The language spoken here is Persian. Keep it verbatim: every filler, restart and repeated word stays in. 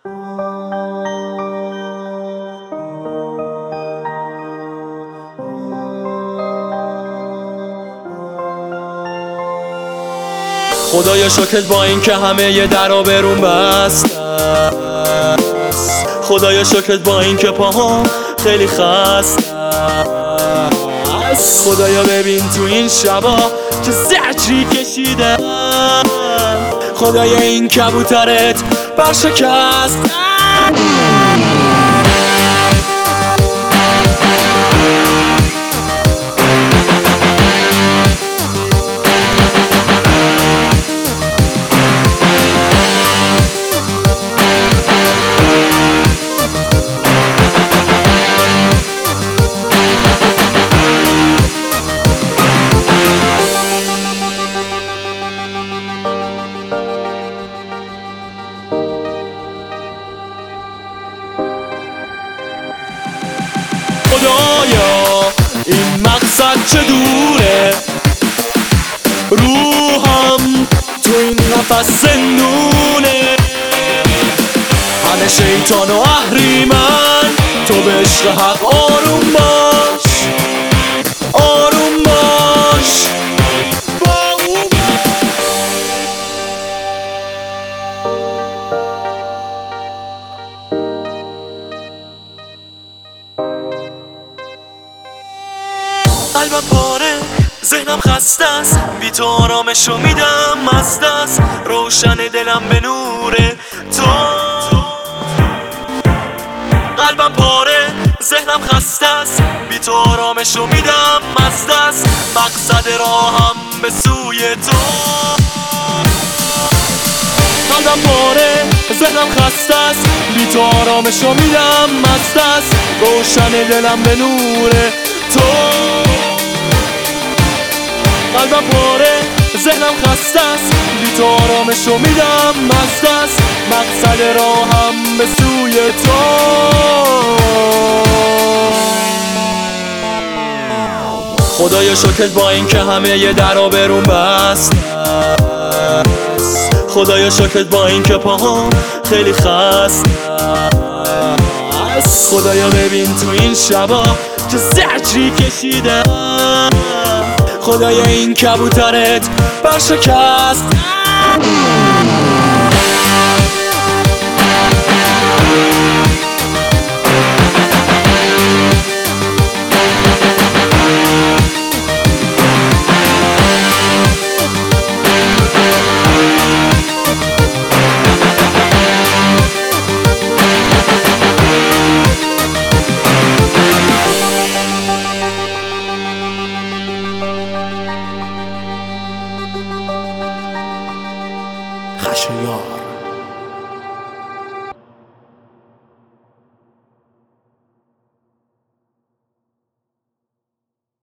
خدایا شکرت با این که همه ی درا برون بست. خدایا شکرت با این که پاهام خیلی خست. خدایا ببین تو این شبا که زجری کشیدم. خدایا این کبوترت برشکست. خدایا این مقصد چه دوره، روحم تو این نفس زندونه. همه شیطان و اهریمن، تو به عشق حق آروم باش، آروم باش با او. قلبم پاره، ذهنم خسته است، بی تو آرامشو میدم مست است. روشن دلم به نور تو. قلبم پاره، ذهنم خسته است، بی تو آرامشو میدم مست است. مقصد راهم به سوی تو. قلبم پاره، ذهنم خسته است، بی تو آرامشو میدم مست است. روشن دلم به نور تو. قلبم پاره، ذهنم خسته است، بی تو آرامشو میدم مست است. مقصد راهم به سوی تو. خدایا شکرت با این که همه ی درا برون بست. خدایا شکرت با این که پاهام خیلی خست. خدایا ببین تو این شبا که زجری کشیدم. خدایا این کبوترت برشکست. خشایار